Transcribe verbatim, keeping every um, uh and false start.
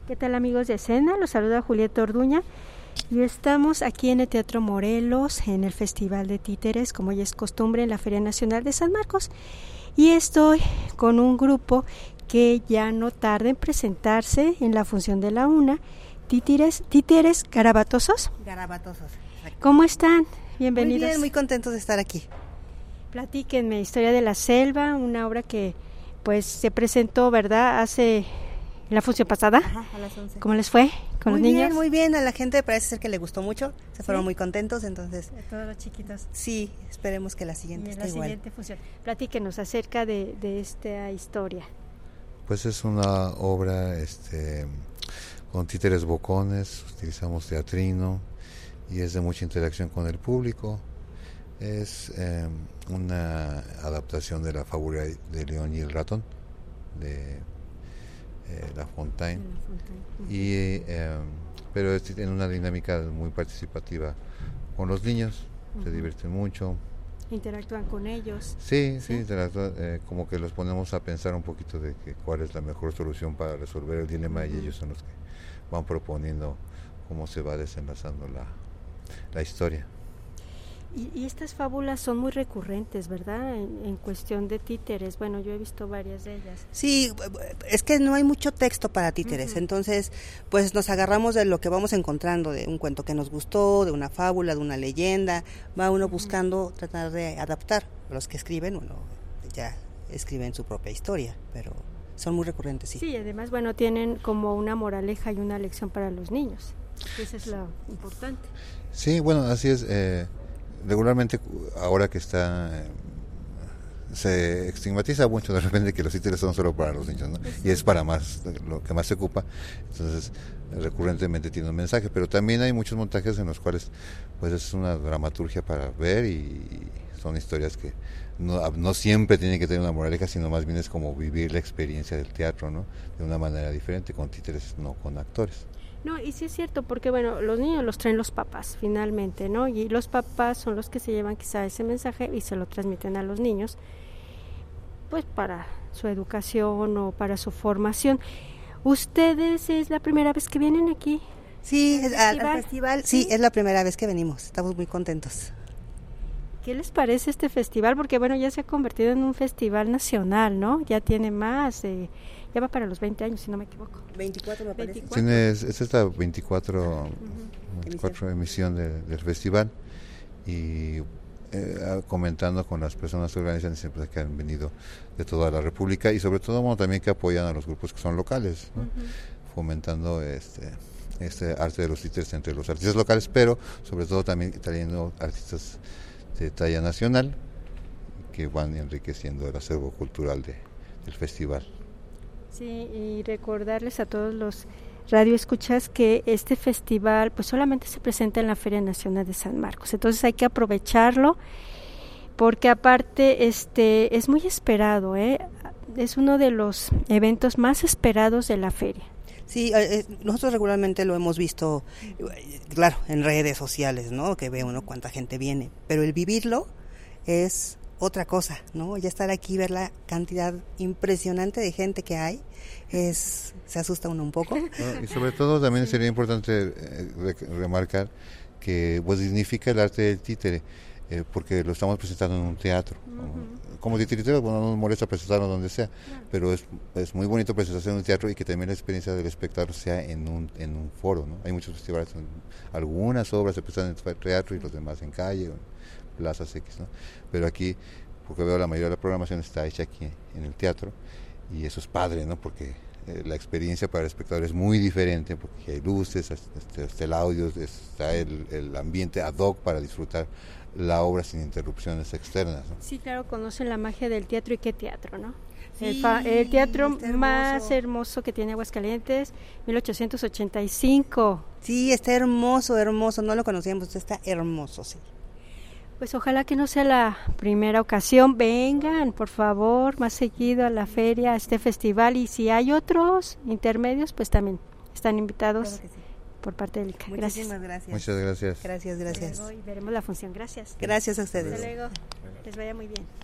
¿Qué tal, amigos de escena? Los saluda Julieta Orduña y estamos aquí en el Teatro Morelos en el Festival de Títeres, como ya es costumbre, en la Feria Nacional de San Marcos, y estoy con un grupo que ya no tarda en presentarse en la función de la una, Títeres, Títeres Garabatosos. Garabatosos. Exacto. ¿Cómo están? Bienvenidos. Muy bien, muy contentos de estar aquí. Platíquenme, Historia de la Selva, una obra que pues se presentó, ¿verdad?, hace la función pasada. Ajá, a las once. ¿Cómo les fue con muy los niños? Bien, muy bien, a la gente parece ser que le gustó mucho, se ¿Sí? fueron muy contentos, entonces... A todos los chiquitos. Sí, esperemos que la siguiente y en esté la igual. siguiente función. Platíquenos acerca de, de esta historia. Pues es una obra este, con títeres bocones, utilizamos teatrino y es de mucha interacción con el público. Es eh, una adaptación de la fábula de León y el ratón, de eh, La Fontaine, La Fontaine. Uh-huh. y, eh, pero tiene una dinámica muy participativa con los niños, uh-huh. Se divierten mucho. ¿Interactúan con ellos? Sí, sí, sí eh, como que los ponemos a pensar un poquito de que cuál es la mejor solución para resolver el dilema, uh-huh. Y ellos son los que van proponiendo cómo se va desenlazando la, la historia. Y, y estas fábulas son muy recurrentes, ¿verdad? En, en cuestión de títeres. Bueno, yo he visto varias de ellas. Sí, es que no hay mucho texto para títeres, uh-huh. Entonces pues nos agarramos de lo que vamos encontrando, de un cuento que nos gustó, de una fábula, de una leyenda. Va uno uh-huh. buscando tratar de adaptar. Los que escriben, bueno, ya escriben su propia historia, pero son muy recurrentes, sí. Sí, además, bueno, tienen como una moraleja y una lección para los niños. Eso es lo importante. Sí, bueno, así es. Eh, regularmente, ahora que está... Eh, se estigmatiza mucho de repente que los títeres son solo para los niños, ¿no? Y es para más, lo que más se ocupa. Entonces, recurrentemente tiene un mensaje, pero también hay muchos montajes en los cuales pues es una dramaturgia para ver y son historias que no, no siempre tienen que tener una moraleja, sino más bien es como vivir la experiencia del teatro, ¿no? De una manera diferente, con títeres, no con actores. No, y sí es cierto, porque bueno, los niños los traen los papás, finalmente, ¿no? Y los papás son los que se llevan quizá ese mensaje y se lo transmiten a los niños, pues para su educación o para su formación. ¿Ustedes es la primera vez que vienen aquí? Sí, al festival, al festival sí, sí, es la primera vez que venimos, estamos muy contentos. ¿Qué les parece este festival? Porque bueno, ya se ha convertido en un festival nacional, ¿no? Ya tiene más, eh, ya va para los veinte años, si no me equivoco. veinticuatro me parece. Tiene, es esta veinticuatro, uh-huh. veinticuatro emisión de, del festival y eh, comentando con las personas que organizan siempre que han venido de toda la República y sobre todo bueno, también que apoyan a los grupos que son locales, ¿no? Uh-huh. Fomentando este este arte de los títeres entre los artistas locales, pero sobre todo también trayendo artistas de talla nacional que van enriqueciendo el acervo cultural de, del festival. Sí, y recordarles a todos los radioescuchas que este festival pues solamente se presenta en la Feria Nacional de San Marcos, entonces hay que aprovecharlo porque aparte este es muy esperado, ¿eh? Es uno de los eventos más esperados de la feria. Sí, eh, nosotros regularmente lo hemos visto, claro, en redes sociales, ¿no? Que ve uno cuánta gente viene, pero el vivirlo es otra cosa, ¿no? Ya estar aquí, ver la cantidad impresionante de gente que hay, es se asusta uno un poco. No, y sobre todo también sería importante eh, re- remarcar que pues dignifica el arte del títere, eh, porque lo estamos presentando en un teatro. Uh-huh. Como titiritero, bueno, no nos molesta presentarlo donde sea, yeah. Pero es, es muy bonito presentarse en un teatro y que también la experiencia del espectador sea en un en un foro, ¿no? Hay muchos festivales, algunas obras se presentan en el teatro y los demás en calle, plazas X, ¿no? Pero aquí, porque veo la mayoría de la programación está hecha aquí en el teatro y eso es padre, ¿no? Porque eh, la experiencia para el espectador es muy diferente porque hay luces, está, está el audio, está el, el ambiente ad hoc para disfrutar la obra sin interrupciones externas, ¿no? Sí, claro, conocen la magia del teatro y qué teatro, ¿no? Sí, el, fa- el teatro hermoso. Más hermoso que tiene Aguascalientes, mil ochocientos ochenta y cinco. Sí, está hermoso, hermoso, no lo conocíamos, está hermoso, sí. Pues ojalá que no sea la primera ocasión, vengan por favor más seguido a la feria, a este festival, y si hay otros intermedios, pues también están invitados. Claro que sí. Por parte del I C A. Muchísimas gracias. Muchas gracias. Gracias, gracias. Y veremos la función. Gracias. Gracias a ustedes. Hasta luego. Les vaya muy bien.